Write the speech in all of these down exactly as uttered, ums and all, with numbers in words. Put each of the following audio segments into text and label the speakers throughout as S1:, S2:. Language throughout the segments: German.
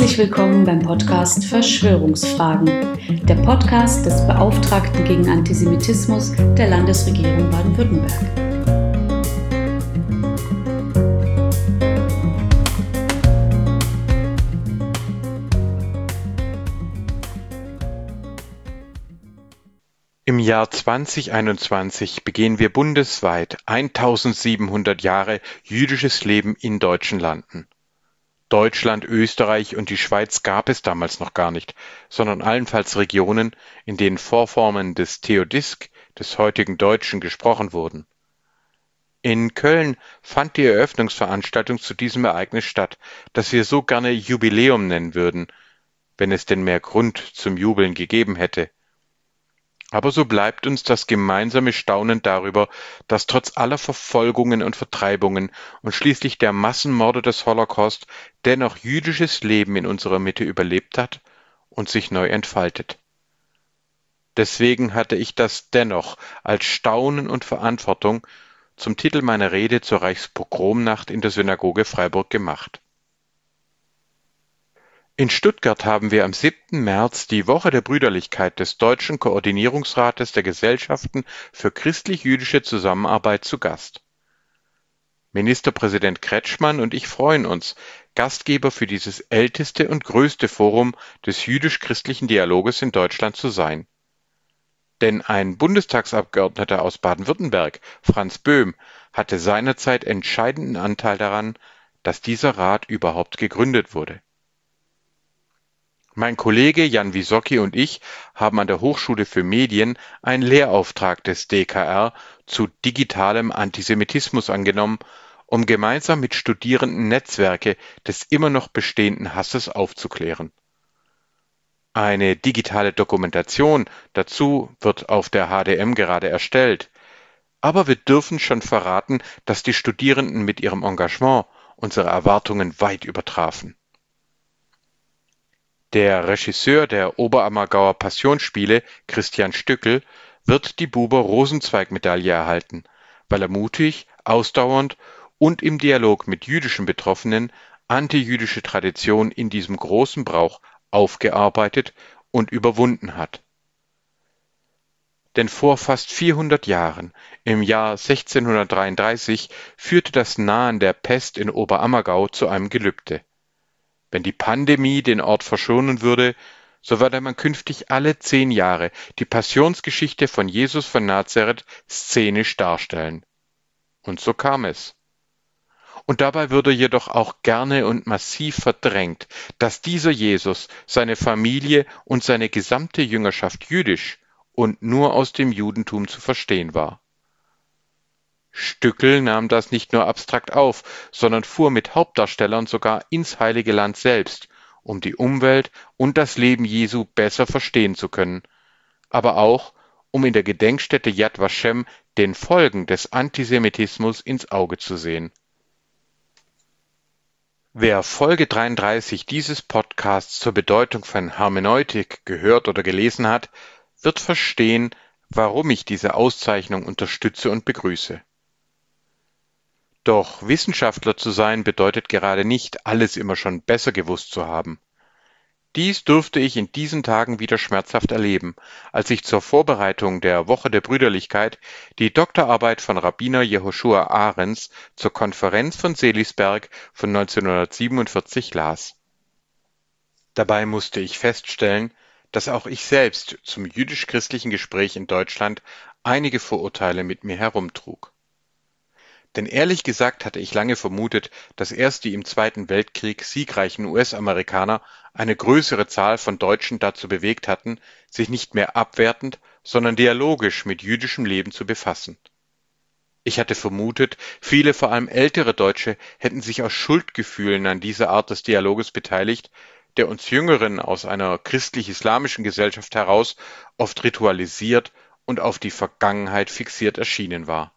S1: Herzlich willkommen beim Podcast Verschwörungsfragen, der Podcast des Beauftragten gegen Antisemitismus der Landesregierung Baden-Württemberg.
S2: Im Jahr zweitausendeinundzwanzig begehen wir bundesweit eintausendsiebenhundert Jahre jüdisches Leben in deutschen Landen. Deutschland, Österreich und die Schweiz gab es damals noch gar nicht, sondern allenfalls Regionen, in denen Vorformen des Theodisk, des heutigen Deutschen, gesprochen wurden. In Köln fand die Eröffnungsveranstaltung zu diesem Ereignis statt, das wir so gerne Jubiläum nennen würden, wenn es denn mehr Grund zum Jubeln gegeben hätte. Aber so bleibt uns das gemeinsame Staunen darüber, dass trotz aller Verfolgungen und Vertreibungen und schließlich der Massenmorde des Holocaust dennoch jüdisches Leben in unserer Mitte überlebt hat und sich neu entfaltet. Deswegen hatte ich das dennoch als Staunen und Verantwortung zum Titel meiner Rede zur Reichspogromnacht in der Synagoge Freiburg gemacht. In Stuttgart haben wir am siebten März die Woche der Brüderlichkeit des Deutschen Koordinierungsrates der Gesellschaften für christlich-jüdische Zusammenarbeit zu Gast. Ministerpräsident Kretschmann und ich freuen uns, Gastgeber für dieses älteste und größte Forum des jüdisch-christlichen Dialoges in Deutschland zu sein. Denn ein Bundestagsabgeordneter aus Baden-Württemberg, Franz Böhm, hatte seinerzeit entscheidenden Anteil daran, dass dieser Rat überhaupt gegründet wurde. Mein Kollege Jan Wysocki und ich haben an der Hochschule für Medien einen Lehrauftrag des D K R zu digitalem Antisemitismus angenommen, um gemeinsam mit Studierenden Netzwerke des immer noch bestehenden Hasses aufzuklären. Eine digitale Dokumentation dazu wird auf der H D M gerade erstellt, aber wir dürfen schon verraten, dass die Studierenden mit ihrem Engagement unsere Erwartungen weit übertrafen. Der Regisseur der Oberammergauer Passionsspiele, Christian Stückel, wird die Buber-Rosenzweig-Medaille erhalten, weil er mutig, ausdauernd und im Dialog mit jüdischen Betroffenen antijüdische Tradition in diesem großen Brauch aufgearbeitet und überwunden hat. Denn vor fast vierhundert Jahren, im Jahr sechzehnhundertdreiunddreißig, führte das Nahen der Pest in Oberammergau zu einem Gelübde. Wenn die Pandemie den Ort verschonen würde, so werde man künftig alle zehn Jahre die Passionsgeschichte von Jesus von Nazareth szenisch darstellen. Und so kam es. Und dabei würde jedoch auch gerne und massiv verdrängt, dass dieser Jesus, seine Familie und seine gesamte Jüngerschaft jüdisch und nur aus dem Judentum zu verstehen war. Stückel nahm das nicht nur abstrakt auf, sondern fuhr mit Hauptdarstellern sogar ins Heilige Land selbst, um die Umwelt und das Leben Jesu besser verstehen zu können, aber auch, um in der Gedenkstätte Yad Vashem den Folgen des Antisemitismus ins Auge zu sehen. Wer Folge dreiunddreißig dieses Podcasts zur Bedeutung von Hermeneutik gehört oder gelesen hat, wird verstehen, warum ich diese Auszeichnung unterstütze und begrüße. Doch Wissenschaftler zu sein bedeutet gerade nicht, alles immer schon besser gewusst zu haben. Dies durfte ich in diesen Tagen wieder schmerzhaft erleben, als ich zur Vorbereitung der Woche der Brüderlichkeit die Doktorarbeit von Rabbiner Jehoschua Ahrens zur Konferenz von Seelisberg von neunzehnhundertsiebenundvierzig las. Dabei musste ich feststellen, dass auch ich selbst zum jüdisch-christlichen Gespräch in Deutschland einige Vorurteile mit mir herumtrug. Denn ehrlich gesagt hatte ich lange vermutet, dass erst die im Zweiten Weltkrieg siegreichen U S-Amerikaner eine größere Zahl von Deutschen dazu bewegt hatten, sich nicht mehr abwertend, sondern dialogisch mit jüdischem Leben zu befassen. Ich hatte vermutet, viele vor allem ältere Deutsche hätten sich aus Schuldgefühlen an dieser Art des Dialoges beteiligt, der uns Jüngeren aus einer christlich-islamischen Gesellschaft heraus oft ritualisiert und auf die Vergangenheit fixiert erschienen war.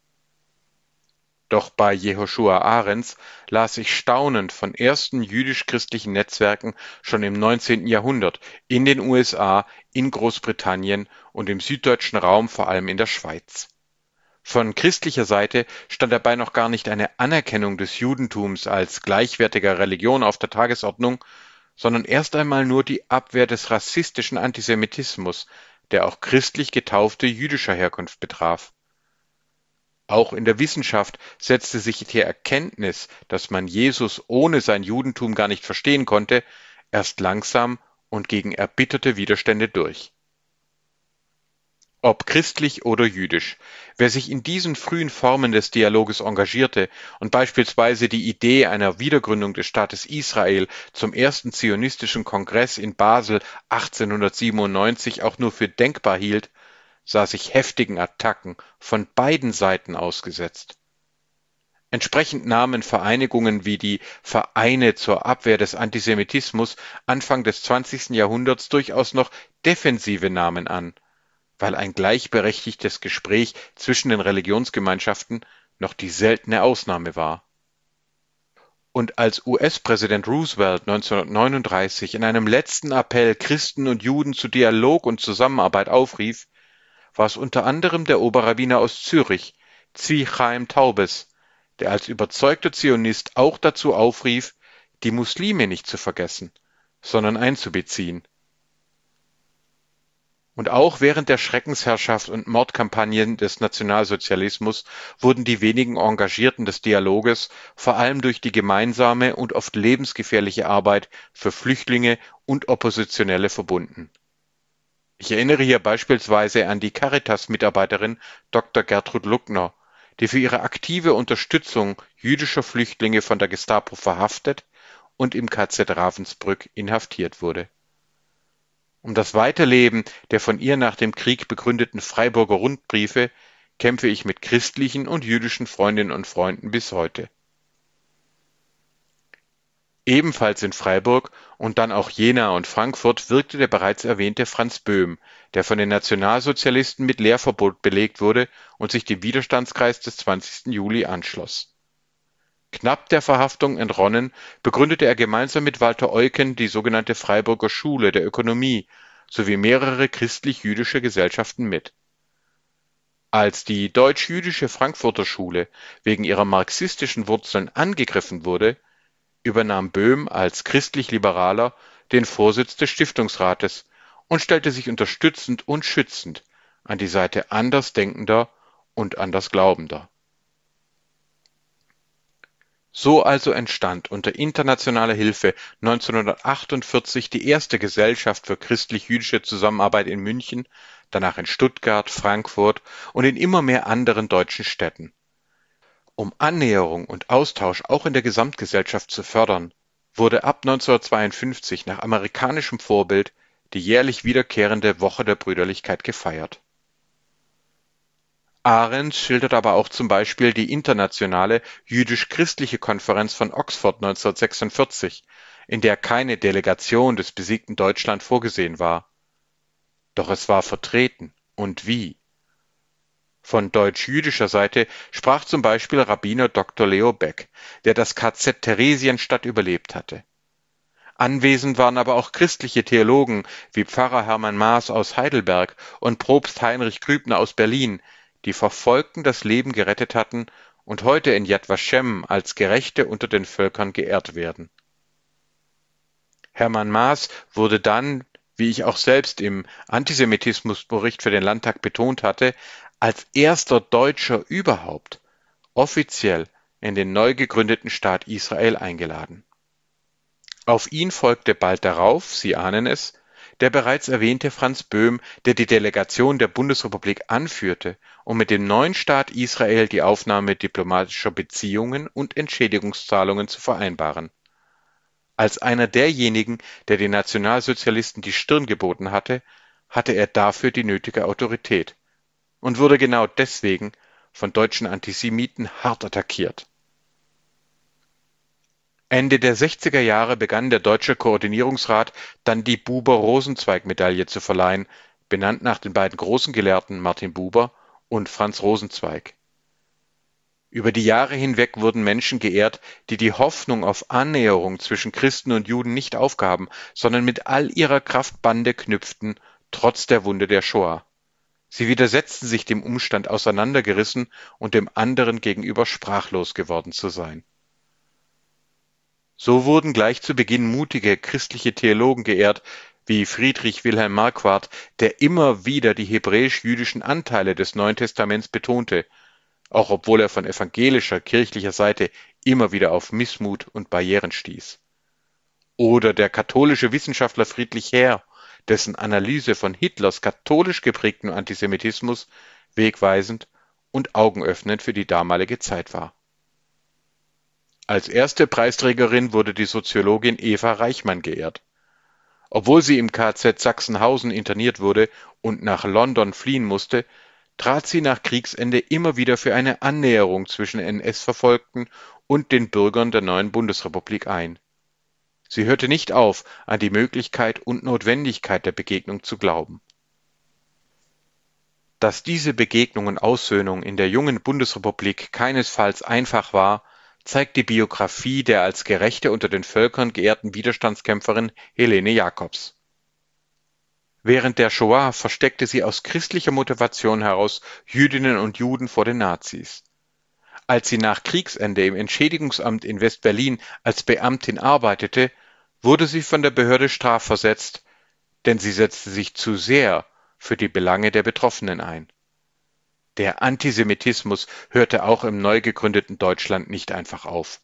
S2: Doch bei Jehoschua Ahrens las ich staunend von ersten jüdisch-christlichen Netzwerken schon im neunzehnten Jahrhundert in den U S A, in Großbritannien und im süddeutschen Raum, vor allem in der Schweiz. Von christlicher Seite stand dabei noch gar nicht eine Anerkennung des Judentums als gleichwertiger Religion auf der Tagesordnung, sondern erst einmal nur die Abwehr des rassistischen Antisemitismus, der auch christlich getaufte jüdischer Herkunft betraf. Auch in der Wissenschaft setzte sich die Erkenntnis, dass man Jesus ohne sein Judentum gar nicht verstehen konnte, erst langsam und gegen erbitterte Widerstände durch. Ob christlich oder jüdisch, wer sich in diesen frühen Formen des Dialoges engagierte und beispielsweise die Idee einer Wiedergründung des Staates Israel zum ersten zionistischen Kongress in Basel achtzehnhundertsiebenundneunzig auch nur für denkbar hielt, sah sich heftigen Attacken von beiden Seiten ausgesetzt. Entsprechend nahmen Vereinigungen wie die Vereine zur Abwehr des Antisemitismus Anfang des zwanzigsten Jahrhunderts durchaus noch defensive Namen an, weil ein gleichberechtigtes Gespräch zwischen den Religionsgemeinschaften noch die seltene Ausnahme war. Und als U S-Präsident Roosevelt neunzehnhundertneununddreißig in einem letzten Appell Christen und Juden zu Dialog und Zusammenarbeit aufrief, war es unter anderem der Oberrabbiner aus Zürich, Zvi Chaim Taubes, der als überzeugter Zionist auch dazu aufrief, die Muslime nicht zu vergessen, sondern einzubeziehen. Und auch während der Schreckensherrschaft und Mordkampagnen des Nationalsozialismus wurden die wenigen Engagierten des Dialoges vor allem durch die gemeinsame und oft lebensgefährliche Arbeit für Flüchtlinge und Oppositionelle verbunden. Ich erinnere hier beispielsweise an die Caritas-Mitarbeiterin Doktor Gertrud Luckner, die für ihre aktive Unterstützung jüdischer Flüchtlinge von der Gestapo verhaftet und im K Z Ravensbrück inhaftiert wurde. Um das Weiterleben der von ihr nach dem Krieg begründeten Freiburger Rundbriefe kämpfe ich mit christlichen und jüdischen Freundinnen und Freunden bis heute. Ebenfalls in Freiburg und dann auch Jena und Frankfurt wirkte der bereits erwähnte Franz Böhm, der von den Nationalsozialisten mit Lehrverbot belegt wurde und sich dem Widerstandskreis des zwanzigsten Juli anschloss. Knapp der Verhaftung entronnen, begründete er gemeinsam mit Walter Eucken die sogenannte Freiburger Schule der Ökonomie sowie mehrere christlich-jüdische Gesellschaften mit. Als die deutsch-jüdische Frankfurter Schule wegen ihrer marxistischen Wurzeln angegriffen wurde, übernahm Böhm als christlich-Liberaler den Vorsitz des Stiftungsrates und stellte sich unterstützend und schützend an die Seite Andersdenkender und Andersglaubender. So also entstand unter internationaler Hilfe neunzehnhundertachtundvierzig die erste Gesellschaft für christlich-jüdische Zusammenarbeit in München, danach in Stuttgart, Frankfurt und in immer mehr anderen deutschen Städten. Um Annäherung und Austausch auch in der Gesamtgesellschaft zu fördern, wurde ab neunzehnhundertzweiundfünfzig nach amerikanischem Vorbild die jährlich wiederkehrende Woche der Brüderlichkeit gefeiert. Arendt schildert aber auch zum Beispiel die internationale jüdisch-christliche Konferenz von Oxford neunzehnhundertsechsundvierzig, in der keine Delegation des besiegten Deutschland vorgesehen war. Doch es war vertreten, und wie? Von deutsch-jüdischer Seite sprach zum Beispiel Rabbiner Doktor Leo Beck, der das K Z Theresienstadt überlebt hatte. Anwesend waren aber auch christliche Theologen wie Pfarrer Hermann Maas aus Heidelberg und Propst Heinrich Grübner aus Berlin, die Verfolgten das Leben gerettet hatten und heute in Yad Vashem als Gerechte unter den Völkern geehrt werden. Hermann Maas wurde dann, wie ich auch selbst im Antisemitismusbericht für den Landtag betont hatte, als erster Deutscher überhaupt offiziell in den neu gegründeten Staat Israel eingeladen. Auf ihn folgte bald darauf, Sie ahnen es, der bereits erwähnte Franz Böhm, der die Delegation der Bundesrepublik anführte, um mit dem neuen Staat Israel die Aufnahme diplomatischer Beziehungen und Entschädigungszahlungen zu vereinbaren. Als einer derjenigen, der den Nationalsozialisten die Stirn geboten hatte, hatte er dafür die nötige Autorität und wurde genau deswegen von deutschen Antisemiten hart attackiert. Ende der sechziger Jahre begann der Deutsche Koordinierungsrat dann die Buber-Rosenzweig-Medaille zu verleihen, benannt nach den beiden großen Gelehrten Martin Buber und Franz Rosenzweig. Über die Jahre hinweg wurden Menschen geehrt, die die Hoffnung auf Annäherung zwischen Christen und Juden nicht aufgaben, sondern mit all ihrer Kraft Bande knüpften, trotz der Wunde der Shoah. Sie widersetzten sich dem Umstand, auseinandergerissen und dem anderen gegenüber sprachlos geworden zu sein. So wurden gleich zu Beginn mutige christliche Theologen geehrt, wie Friedrich Wilhelm Marquardt, der immer wieder die hebräisch-jüdischen Anteile des Neuen Testaments betonte, auch obwohl er von evangelischer kirchlicher Seite immer wieder auf Missmut und Barrieren stieß. Oder der katholische Wissenschaftler Friedrich Herr, dessen Analyse von Hitlers katholisch geprägtem Antisemitismus wegweisend und augenöffnend für die damalige Zeit war. Als erste Preisträgerin wurde die Soziologin Eva Reichmann geehrt. Obwohl sie im K Z Sachsenhausen interniert wurde und nach London fliehen musste, trat sie nach Kriegsende immer wieder für eine Annäherung zwischen N S-Verfolgten und den Bürgern der neuen Bundesrepublik ein. Sie hörte nicht auf, an die Möglichkeit und Notwendigkeit der Begegnung zu glauben. Dass diese Begegnung und Aussöhnung in der jungen Bundesrepublik keinesfalls einfach war, zeigt die Biografie der als Gerechte unter den Völkern geehrten Widerstandskämpferin Helene Jacobs. Während der Shoah versteckte sie aus christlicher Motivation heraus Jüdinnen und Juden vor den Nazis. Als sie nach Kriegsende im Entschädigungsamt in West-Berlin als Beamtin arbeitete, wurde sie von der Behörde strafversetzt, denn sie setzte sich zu sehr für die Belange der Betroffenen ein. Der Antisemitismus hörte auch im neu gegründeten Deutschland nicht einfach auf.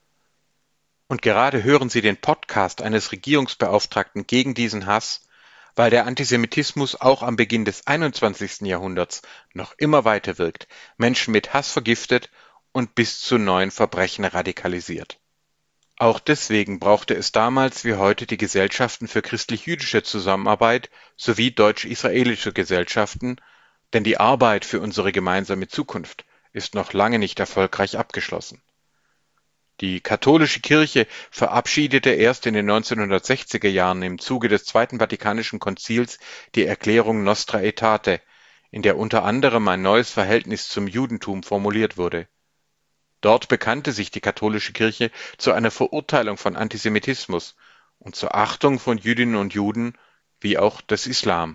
S2: Und gerade hören Sie den Podcast eines Regierungsbeauftragten gegen diesen Hass, weil der Antisemitismus auch am Beginn des einundzwanzigsten Jahrhunderts noch immer weiter wirkt, Menschen mit Hass vergiftet und bis zu neuen Verbrechen radikalisiert. Auch deswegen brauchte es damals wie heute die Gesellschaften für christlich-jüdische Zusammenarbeit sowie deutsch-israelische Gesellschaften, denn die Arbeit für unsere gemeinsame Zukunft ist noch lange nicht erfolgreich abgeschlossen. Die katholische Kirche verabschiedete erst in den neunzehnhundertsechziger Jahren im Zuge des Zweiten Vatikanischen Konzils die Erklärung Nostra Aetate, in der unter anderem ein neues Verhältnis zum Judentum formuliert wurde. Dort bekannte sich die katholische Kirche zu einer Verurteilung von Antisemitismus und zur Achtung von Jüdinnen und Juden wie auch des Islam.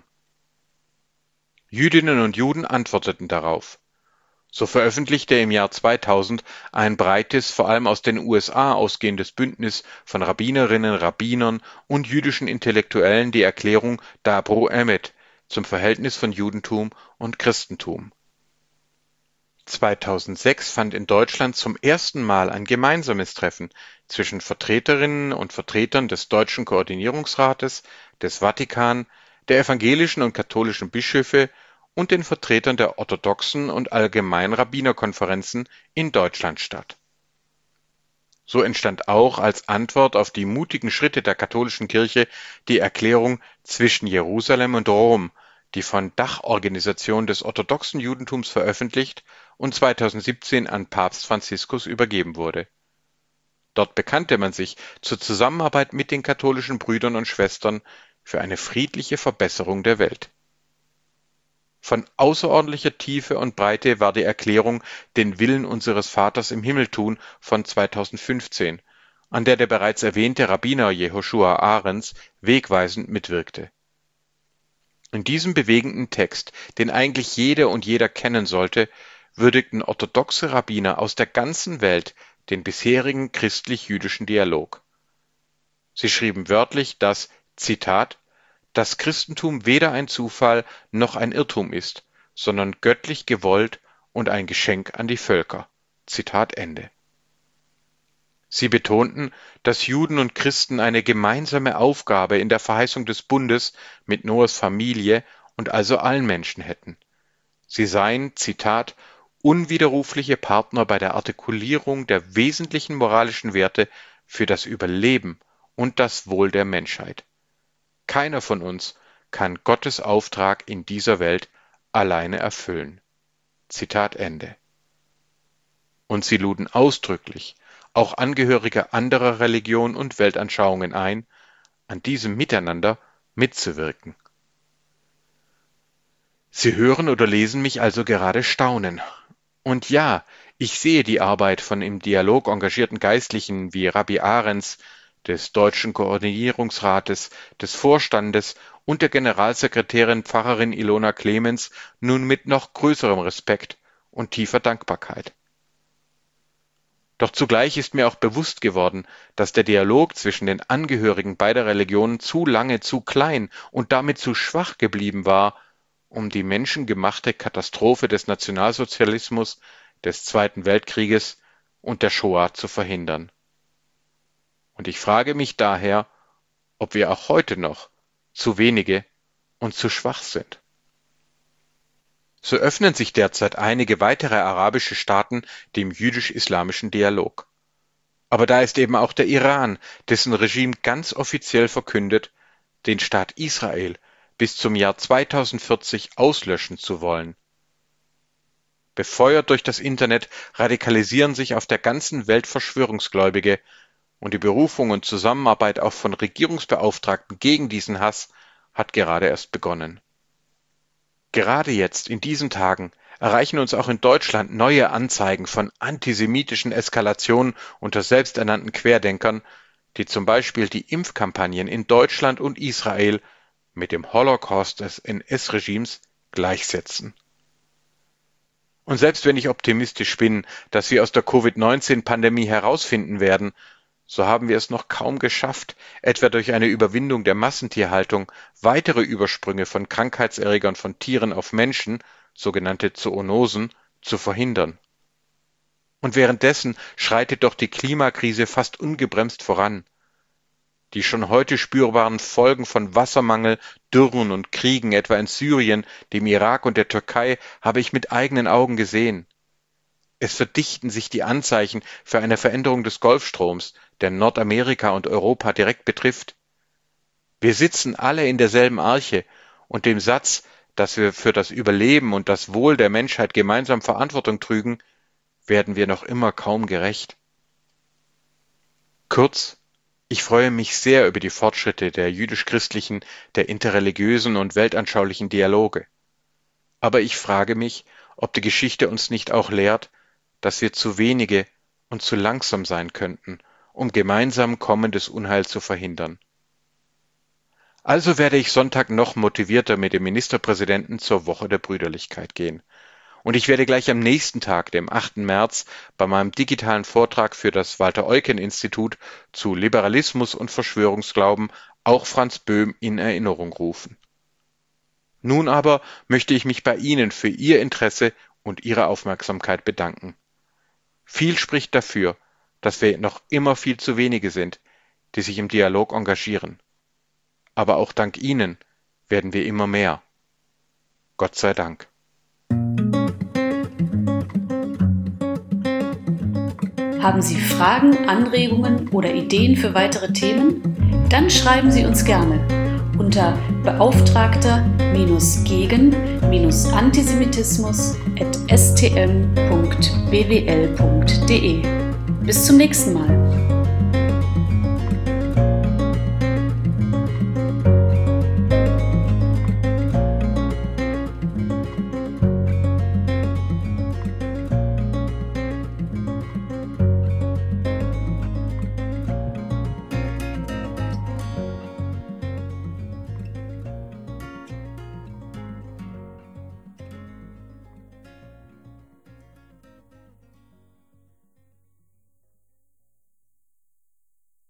S2: Jüdinnen und Juden antworteten darauf. So veröffentlichte im Jahr zweitausend ein breites, vor allem aus den U S A ausgehendes Bündnis von Rabbinerinnen, Rabbinern und jüdischen Intellektuellen die Erklärung Dabro Emet zum Verhältnis von Judentum und Christentum. zweitausendsechs fand in Deutschland zum ersten Mal ein gemeinsames Treffen zwischen Vertreterinnen und Vertretern des Deutschen Koordinierungsrates, des Vatikan, der evangelischen und katholischen Bischöfe und den Vertretern der orthodoxen und allgemeinen Rabbinerkonferenzen in Deutschland statt. So entstand auch als Antwort auf die mutigen Schritte der katholischen Kirche die Erklärung Zwischen Jerusalem und Rom, die von Dachorganisation des orthodoxen Judentums veröffentlicht und zweitausendsiebzehn an Papst Franziskus übergeben wurde. Dort bekannte man sich zur Zusammenarbeit mit den katholischen Brüdern und Schwestern für eine friedliche Verbesserung der Welt. Von außerordentlicher Tiefe und Breite war die Erklärung Den Willen unseres Vaters im Himmel tun von zweitausendfünfzehn, an der der bereits erwähnte Rabbiner Jehoschua Arens wegweisend mitwirkte. In diesem bewegenden Text, den eigentlich jeder und jeder kennen sollte, würdigten orthodoxe Rabbiner aus der ganzen Welt den bisherigen christlich-jüdischen Dialog. Sie schrieben wörtlich, dass, Zitat, das Christentum weder ein Zufall noch ein Irrtum ist, sondern göttlich gewollt und ein Geschenk an die Völker. Zitat Ende. Sie betonten, dass Juden und Christen eine gemeinsame Aufgabe in der Verheißung des Bundes mit Noahs Familie und also allen Menschen hätten. Sie seien, Zitat, unwiderrufliche Partner bei der Artikulierung der wesentlichen moralischen Werte für das Überleben und das Wohl der Menschheit. Keiner von uns kann Gottes Auftrag in dieser Welt alleine erfüllen. Zitat Ende. Und sie luden ausdrücklich auch Angehörige anderer Religionen und Weltanschauungen ein, an diesem Miteinander mitzuwirken. Sie hören oder lesen mich also gerade staunen. Und ja, ich sehe die Arbeit von im Dialog engagierten Geistlichen wie Rabbi Arens, des Deutschen Koordinierungsrates, des Vorstandes und der Generalsekretärin Pfarrerin Ilona Clemens nun mit noch größerem Respekt und tiefer Dankbarkeit. Doch zugleich ist mir auch bewusst geworden, dass der Dialog zwischen den Angehörigen beider Religionen zu lange zu klein und damit zu schwach geblieben war, um die menschengemachte Katastrophe des Nationalsozialismus, des Zweiten Weltkrieges und der Shoah zu verhindern. Und ich frage mich daher, ob wir auch heute noch zu wenige und zu schwach sind. So öffnen sich derzeit einige weitere arabische Staaten dem jüdisch-islamischen Dialog. Aber da ist eben auch der Iran, dessen Regime ganz offiziell verkündet, den Staat Israel bis zum Jahr zweitausendvierzig auslöschen zu wollen. Befeuert durch das Internet radikalisieren sich auf der ganzen Welt Verschwörungsgläubige, und die Berufung und Zusammenarbeit auch von Regierungsbeauftragten gegen diesen Hass hat gerade erst begonnen. Gerade jetzt, in diesen Tagen, erreichen uns auch in Deutschland neue Anzeigen von antisemitischen Eskalationen unter selbsternannten Querdenkern, die zum Beispiel die Impfkampagnen in Deutschland und Israel mit dem Holocaust des N S-Regimes gleichsetzen. Und selbst wenn ich optimistisch bin, dass wir aus der Covid neunzehn Pandemie herausfinden werden, so haben wir es noch kaum geschafft, etwa durch eine Überwindung der Massentierhaltung, weitere Übersprünge von Krankheitserregern von Tieren auf Menschen, sogenannte Zoonosen, zu verhindern. Und währenddessen schreitet doch die Klimakrise fast ungebremst voran. Die schon heute spürbaren Folgen von Wassermangel, Dürren und Kriegen, etwa in Syrien, dem Irak und der Türkei, habe ich mit eigenen Augen gesehen. Es verdichten sich die Anzeichen für eine Veränderung des Golfstroms, der Nordamerika und Europa direkt betrifft. Wir sitzen alle in derselben Arche, und dem Satz, dass wir für das Überleben und das Wohl der Menschheit gemeinsam Verantwortung trügen, werden wir noch immer kaum gerecht. Kurz, ich freue mich sehr über die Fortschritte der jüdisch-christlichen, der interreligiösen und weltanschaulichen Dialoge. Aber ich frage mich, ob die Geschichte uns nicht auch lehrt, dass wir zu wenige und zu langsam sein könnten, um gemeinsam kommendes Unheil zu verhindern. Also werde ich Sonntag noch motivierter mit dem Ministerpräsidenten zur Woche der Brüderlichkeit gehen. Und ich werde gleich am nächsten Tag, dem achten März, bei meinem digitalen Vortrag für das Walter-Eucken-Institut zu Liberalismus und Verschwörungsglauben auch Franz Böhm in Erinnerung rufen. Nun aber möchte ich mich bei Ihnen für Ihr Interesse und Ihre Aufmerksamkeit bedanken. Viel spricht dafür, dass wir noch immer viel zu wenige sind, die sich im Dialog engagieren. Aber auch dank Ihnen werden wir immer mehr. Gott sei Dank.
S1: Haben Sie Fragen, Anregungen oder Ideen für weitere Themen? Dann schreiben Sie uns gerne unter beauftragter gegen Antisemitismus at s t m punkt b w l punkt d e. Bis zum nächsten Mal.